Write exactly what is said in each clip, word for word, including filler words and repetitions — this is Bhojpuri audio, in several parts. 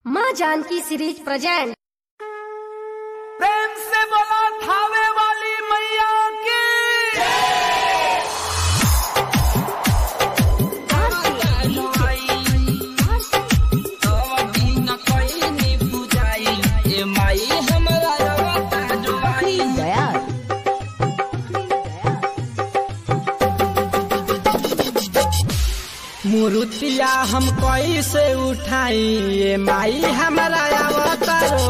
माँ जानकी सीरीज प्रेजेंट। प्रेम से बोला थावे वाली मैया की। मुरुतिया हम कैसे उठाई ये माई हमारा अवतारो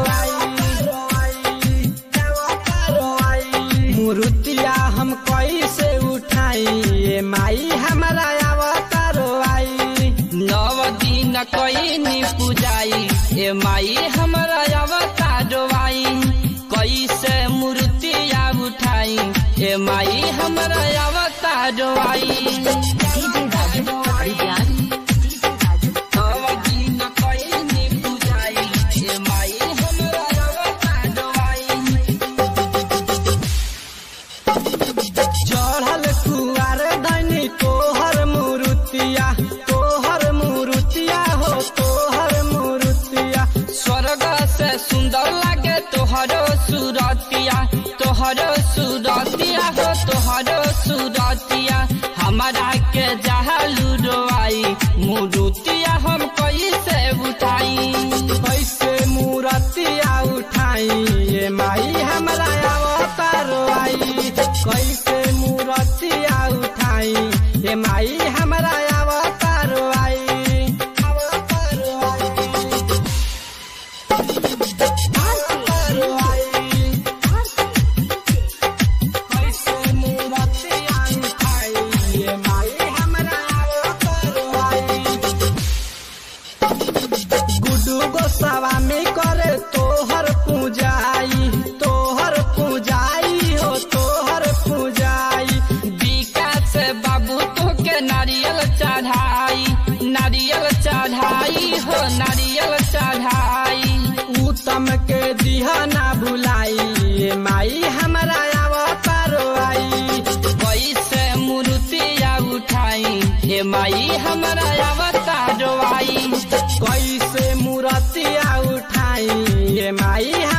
आई। मुरुतिया हम कैसे उठाई ये माई हमारा अवतारो आई। नव दिन कईनी पूजाई ये माई हमारा अवतारो आई। कैसे मूर्तिया उठाई ये माई हमारा अवतारो आई। चढ़ल कुआर धनी तोहर मुरुतिया तोहर मुरुतिया हो तोहर मुरुतिया। स्वर्ग से सुंदर लागे तोहरो सूरतिया तोहरो सूरतिया हो तोहरो सूरतिया। हमारा के जहालू रोआई मुरुतिया हम कैसे उठाई। कैसे मुरुतिया उठाई ये माई हमारा अवतारो आई। कैसे मुरुतिया उठाई ये माई हमारा अवतारो आई। अवतारो आई कैसे मुरुतिया उठाई ये माई हमारा अवतारो आई। गुड्डू गोसावा में करे तोहर पूजाई तोहर पूजाई हो तोहर पूजाई। विकास बाबू तो के नारियल चढ़ाई नारियल चढ़ाई हो नारियल चढ़ाई। उत्तम के दिहा ना भुलाई ये माई हमारा अवतारो आई। कैसे मूर्तिया उठाई ये माई हमारा अवतारो आई। कैसे मुरुतिया उठाई ये माई